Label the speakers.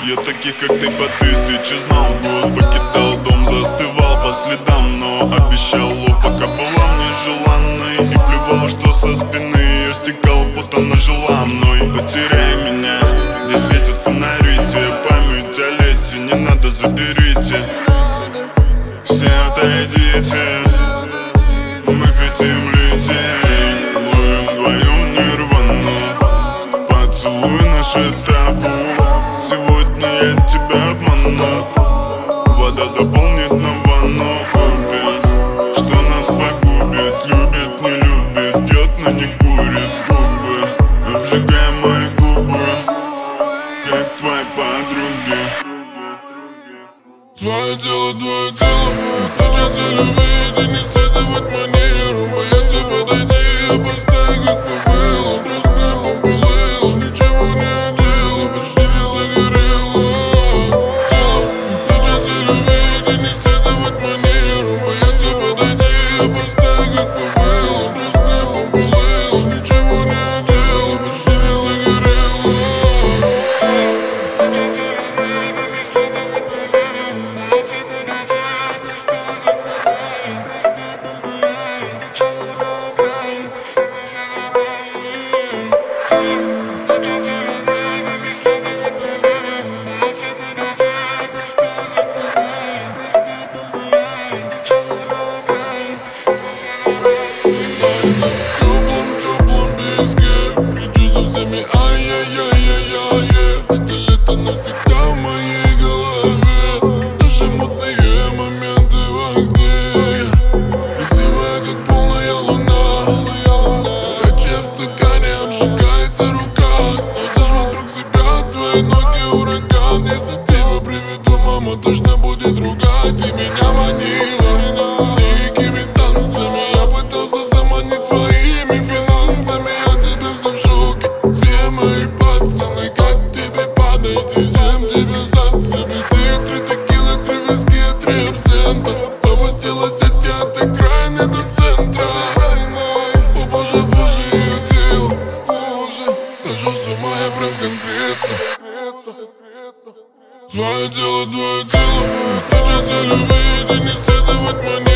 Speaker 1: Я таких, как ты, по тысяче знал. Год покидал дом, застывал по следам, но обещал лов, пока была мне желанной. И плевал, что со спины ее стекал, будто она жила мной. Потеряй меня, где светят фонари, те память о лете, не надо, заберите. Все отойдите, мы хотим лететь. Ловим вдвоем нирвану, поцелуй наше табу. Сегодня я тебя обману, вода заполнит нам ванну. Что нас погубит, любит, не любит, пьет, но не курит губы. Обжигай мои губы, как твои подруги.
Speaker 2: Твое тело, хочется любить и не следовать манерам. Боятся подойти, я пустой, как фавела. Просто бомбалейла, ничего не одела, почти не загорела. Тело, хочется любить и не следовать манерам. Боятся подойти, я пустой, как фавела. Просто бомбалейла, ничего не одела, почти не загорела. Теплом песке кричу со всеми ай-яй-яй-яй-яй. Это лето навсегда в моей голове. Наши мутные моменты в огне. Красивая, как полная луна. Горячая в стакане, обжигается рука. Сносишь вокруг себя твои ноги ураган. Если тебя приведу, мама точно будет ругать. Ты меня манила дикими танцами. Я пытался заманить своими финансами. Я тебя все в шоке. Все мои пацаны, как тебе подойти, чем тебе зацепить? Ты 3 текилы, 3 виски, 3 абсента. Запустилась сеть от окраины до центра. О боже, боже, ее тело, боже. Схожу с ума я прям конкретно. Твое тело, хочется любить и не следовать манерам.